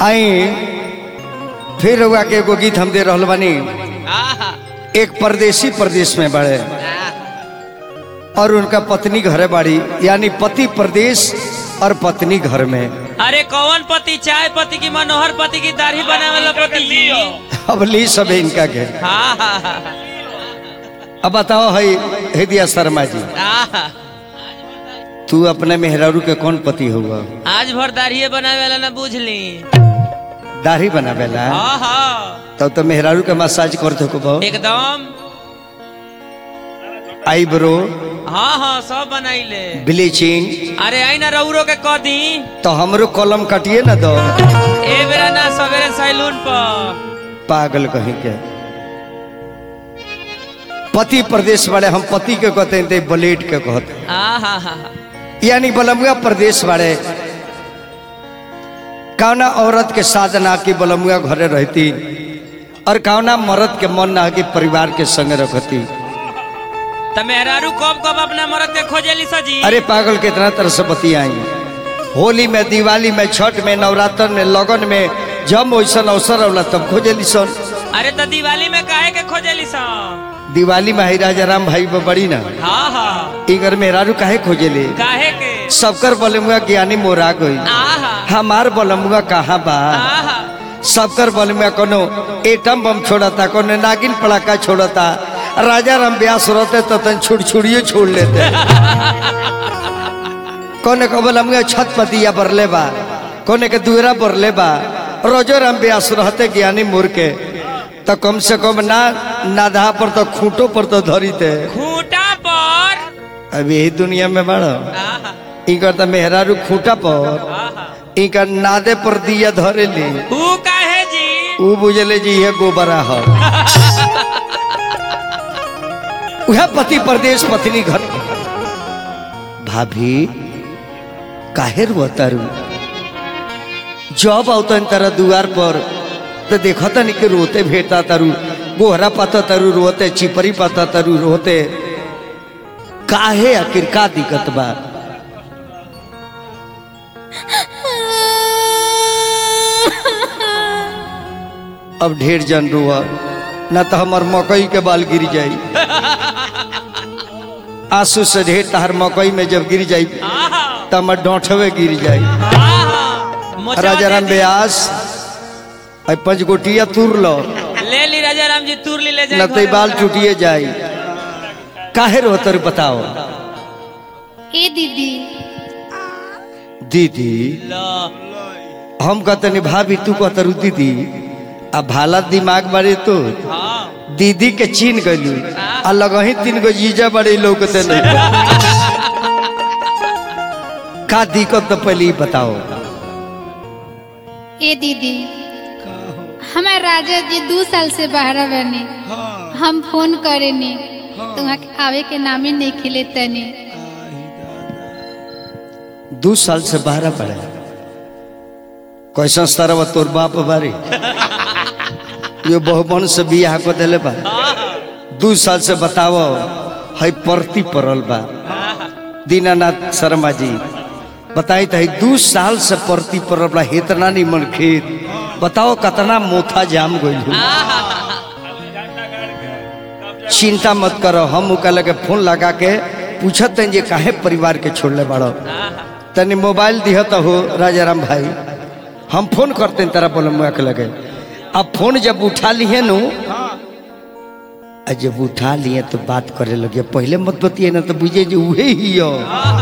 आई फिर हुआ के एगो गीत हम दे रहल बानी। एक परदेसी प्रदेश में बड़े और उनका पत्नी घरे बाड़ी, यानी पति प्रदेश और पत्नी घर में। अरे कौन पति? चाय पति की मनोहर पति की दाढ़ी बनावे वाला पति जी। अब ली सब इनका के। अब बताओ है दिया शर्मा जी, तू अपने मेहरारू के कौन पति हुआ? आज भर दाढ़ी बनावे वाला ना बुझली। दाढ़ी बनावेला तब तो मेहरारू के मसाज करते हो एकदम। आईब्रो हाँ हाँ सब बनाइले। ब्लीचिंग। अरे आई ना रउरो के कह दी तो हमरो कलम कटिए ना दो। ए बेरा ना सवेरे सैलून पर। पागल कहीं के पति प्रदेश वाले हम पति के कहते हैं, ब्लेड के कहते हैं। यानी बलमुआ प्रदेश वाले कौना औरत के साधना की बलमुआ घरे रहती और कौना मर्द के मन ना कि परिवार के संग रखती। तो मेहरारू कब कब अपना मर्द के खोजेली सजी? अरे पागल कितना तरह से बतियाई। होली में, दिवाली में, छठ में, नवरात्र में, लगन में, जब वैसा अवसर होला तब खोजेली सन। अरे तो दिवाली में काहे के खोजेली सन? दिवाली में राजा राम भाई बड़ी ना। इगर मेहरारू काहे खोजेली? काहे के? सबकर बलमुआ ज्ञानी मोरा गई, हमार बलमुआ कहाँ बा? सबकर बलमुआ कोनो एटम बम छोड़ता, कोनो नागिन पड़ाका छोड़ता। राजा राम ब्यास रोते तो तन छुड़छुड़ियो छोड़ लेते। कोने को बलमुआ छत पतिया बरले बा, कोने के दुहरा बरले बा। रोजो राम ब्यास रहते ज्ञानी मोर के तो कम से कम नाधा पर तो खूंटो पर तो धरी थे। खूंटा पर अभी यही दुनिया में बड़ा इनका तो मेहरारू खूंटा पर, इनका नादे पर दिया धरे ली। काहे जी? ऊ बुझले जी है गोबरा है। वह पति प्रदेश पत्नी घर। भाभी काहे रुआतारू? जब आवता तारा दुआर पर तो देखा था नहीं कि रोते भेटा तारू, गोहरा पाता तारू रोते, चिपरी पाता तारू रोते। काहे आखिर का दिक्कत बा? अब ढेर जन रुआ ना तो हमार मकई के बाल गिर जाई। आंसू से ढेर तहर मकई में जब गिर जाई तो हमार डोंठवे गिर जाई। राजा राम ब्यास पंचगोटिया तुर लो, ले ली राजा राम जी, तुर ली ले जाए, न तो बाल टूटिए जाई। काहे रोतर बताओ? ए दीदी दीदी हम कहते नहीं, भाभी तू कहतरू दीदी। अब भाला दिमाग बड़े तो दीदी के चीन गलू आ लगही 3 गो जीजा बड़े लोग नहीं। का दिक्कत तो पहले बताओ। ए दीदी हमारे राजा जी 2 साल से बाहर बने। हम फोन करे ने तुम्हां आवे के नामे नहीं खिले तने। 2 साल से बाहर पड़े कैसा सरवा तोर बाप बारी ये बहुमन से बियाह को दिले बा। 2 साल से बताओ है परती परल बा। दीनानाथ शर्मा जी बताई तो 2 साल से परती परल बा। इतना नहीं मन खेत बताओ कतना मोथा जाम गई। चिंता मत करो, हम कल के फोन लगा के पूछत हैं जे काहे परिवार के छोड़ले बड़ो। तनी मोबाइल दिह तो हो राजा राम भाई, हम फोन करते हैं तेरा बोलमुआ के लगे। अब फोन जब उठा लिए नु, जब उठा लिए तो बात करे लगे। पहले मत बतिए ना तो बुझे जो उहे ही हो।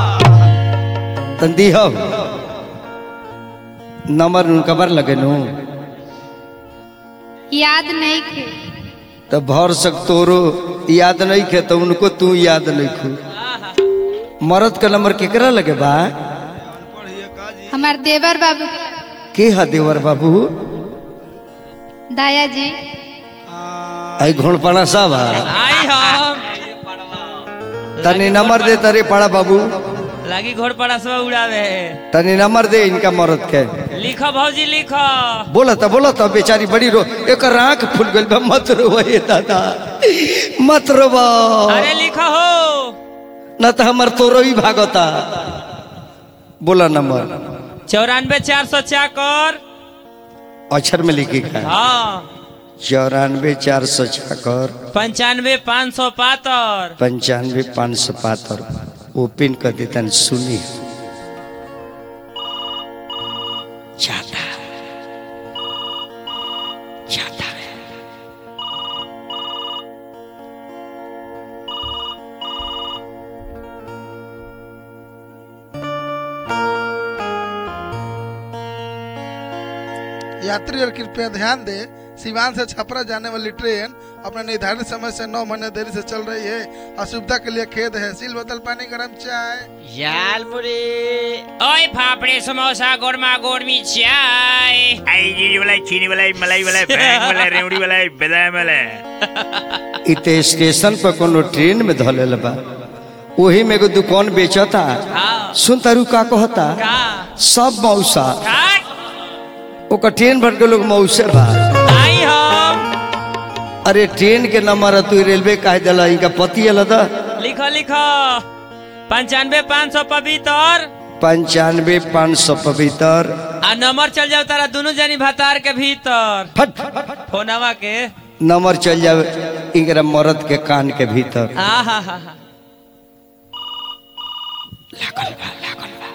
तन दिह नंबर उनका बार लगे नु, याद नहीं खे तो भर सक तोरो याद नहीं खे तो उनको तू याद नहीं खू। मरद का नंबर केकरा लगे बा? हमार देवर बाबू के है देवर बाबू? दाया जी आई घोड़पड़ा साहब आई हम तनी नंबर दे तरे पड़ा बाबू लगी घोड़ पड़ा सब उड़ावे। तनी नंबर दे इनका मरद के। लिखो भौजी लिखो। बोला था बेचारी बड़ी रो एक आंख फूल गई। मत रो दादा मत रो। अरे लिखो हो न तो हमार तोरो ही भागता। बोला नंबर 94 404 अक्षर में लिखी का हाँ 94,400 छाकर 95,500 पातर 95,575 ओपन कर देता सुनी जाता जाता है यात्री और कृपया ध्यान दे, सिवान से छपरा जाने वाली ट्रेन अपने निर्धारित समय से 9 महीने देरी से चल रही है। असुविधा के लिए खेद है। सील बोतल पानी गरम चाय। झालमुरी ओए फाफड़े समोसा गोरमा गोरमी चाय आई जीरी वाला चीनी वाला मलाई वाला बैंग वाला रेवड़ी वाला बादाम वाला इते स्टेशन पर कोनो ट्रेन में धलेल बा वही में एगो दुकान बेचता हाँ सुन तारू का कहता का सब मौसा काट ओकर ट्रेन भर के लोग मौसे बा आई हम अरे ट्रेन के नंबर तू रेलवे काहे दिला इनका पति अल दा लिखो लिखो 95,500 पवित्र 95,575 आ नंबर चल जाओ तारा दोनों जनी भतार के भीतर फट फोनवा के नंबर चल जावे इनकरा मर्द के कान के भीतर हाँ हाँ हाँ लागल बा लागल बा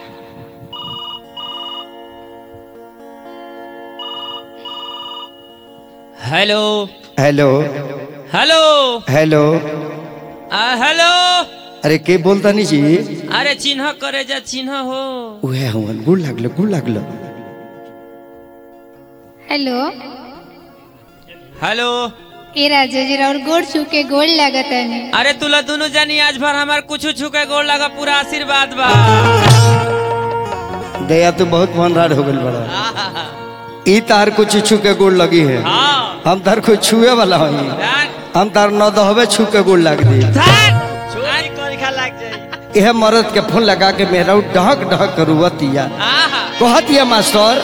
hello hello hello hello hello अरे के बोलता नहीं जी अरे चिन्ह करे जा चिन्ह हो उहे हुन गुड़ लागलो हेलो हेलो ए राजा जी और गोड़ छूके गोड़ लागत है। अरे तुला दोनों जानी आज भर हमार कुछ छुके गोड़ लगा पूरा आशीर्वाद बा दया तो बहुत मनराड हो गइल बड़ा ई तार कुछ छू के गोड़ लगी है हाँ हम तार कोई छुए वाला हई हम तार न दहबे छू के गोड़ लाग दी यह मर्द के फोन लगा के मेरा ढहक ढहक रुवतिया कहतिया मास्टर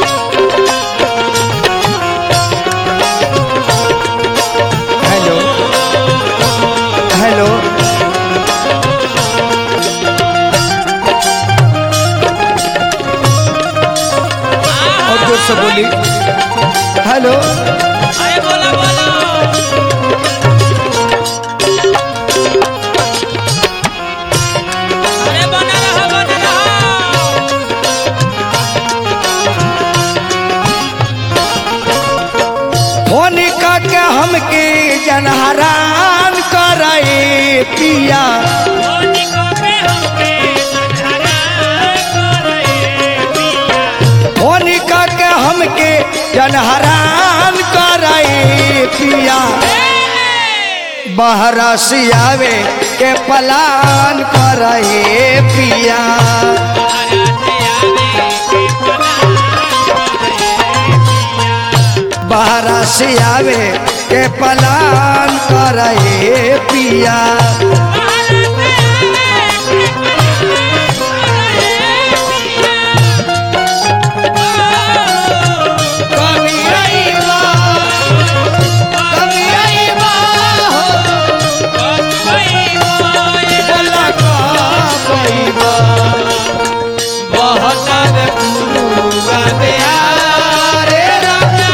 हेलो हेलो और जोर से बोली हेलो अरे बोला बोला अरे बना रहा बना फोन के हमके जनहरान करे पिया फोन के हमके जनहरान करे पिया बहरा से आवे के पलान करे पिया बहरा से आवे के पलान करे पिया कभी आईबा बोला कबईबा बहुत पुरुआ रे राजा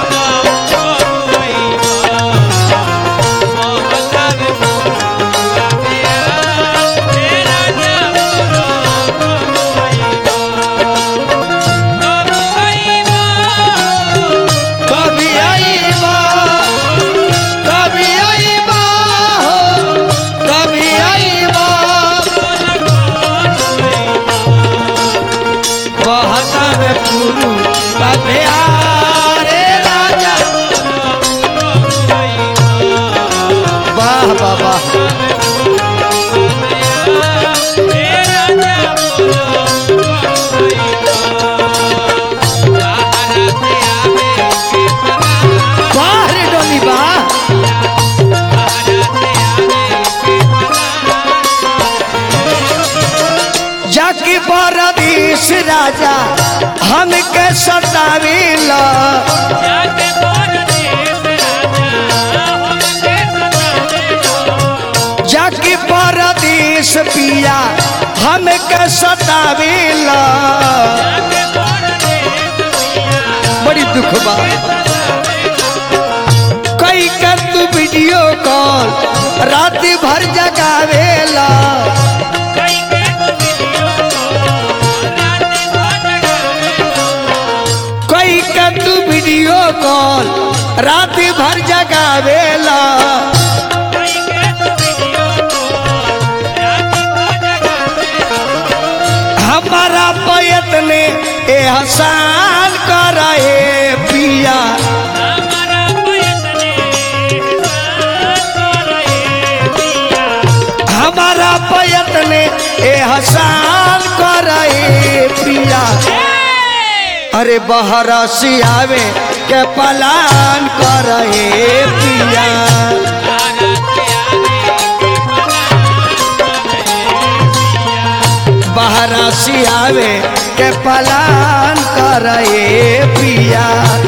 कभी आईबा हो कभी आईबा बहुत पुरुआ रे राजा वाह वाह वाह वाह रे डोली वाह जाकी बरदीस राजा हमके सताविला जाकी बरदीस पिया हमके सताविला बड़ी दुख बा कई कर तू वीडियो कॉल रात भर जगावेला कई कर तू वीडियो कॉल रात भर जगावेला हमारा प्रयत्न एहसान करे पिया हमारा प्रयत्न एहसान करे पिया अरे बहरा से आवे के पलान करे पिया बहरा से आवे के पलान करे पिया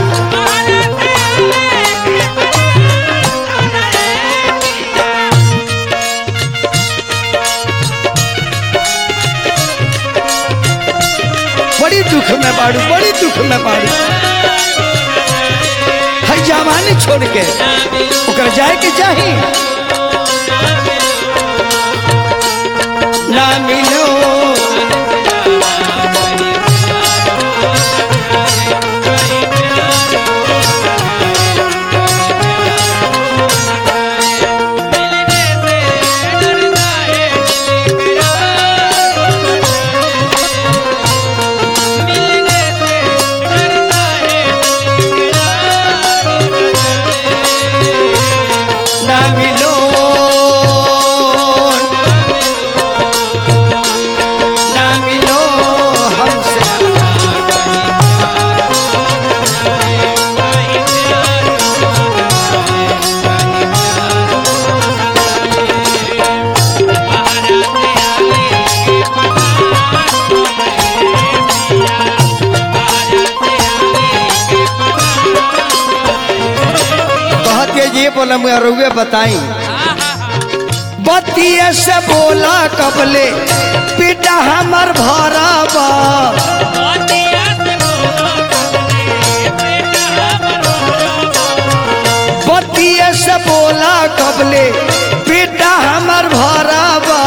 बड़ी दुख में बाड़ू बड़ी दुख में बाड़ू हर जवानी छोड़ के ओकर जाए के चाही ना मिलो ना मिलो ना मिलो हमसे कहते ये बोला मुझे रुए बताई बतिये से बोला कबले पिता हमर भराबा बतिये से बोला कबले पिता हमर भराबा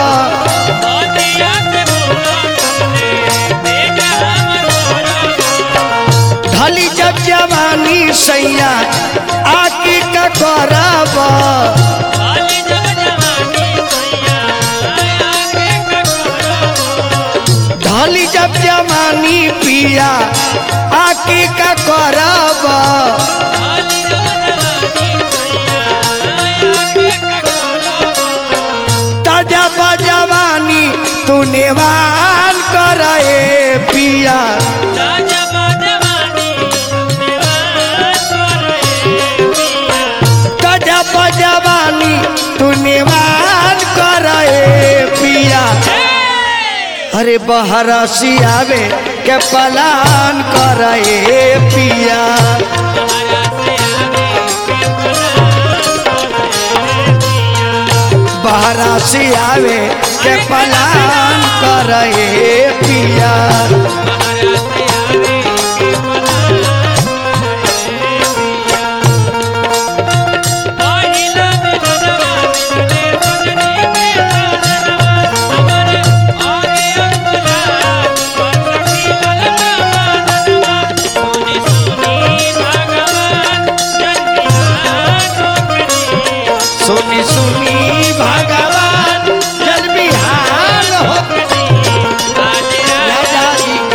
ढली जब जवानी सैया आकी का कराबा ढली जब जवानी पिया आकी का कराबा ताजा जवानी तू नेवान करे पिया जवानी तू निवान करे पिया अरे बहरा से आवे के पलान करे पिया बहरा से आवे के पलान करे पिया सुनी सुनी भगवान जल बिहार हो राजा जी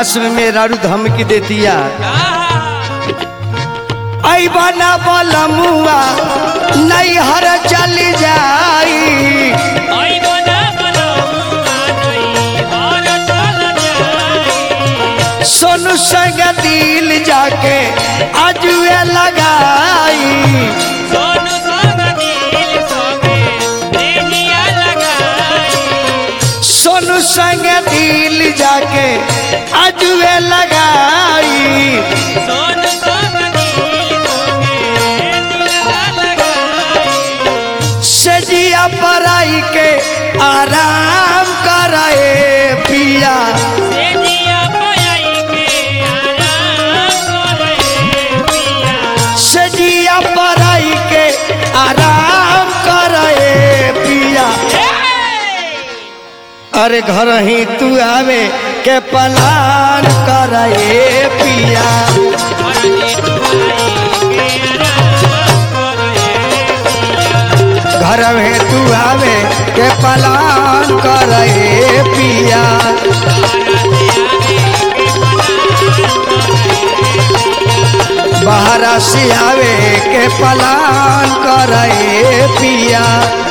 लास्ट में मेरा रू धमकी देतिया आई बना बलमुआ नहीं हर चल जाई सोनू संग दिल जाके आजुए लगाई सोनू संग दिल जाके आजुए लगाई सजिया पराई के आराम कराए पिया सजिया पराई के आराम कराए पिया अरे घर ही तू आवे के पलान कराए पिया घर में तू आवे के पलान करे पिया बाहर से आवे के पलान करे पिया।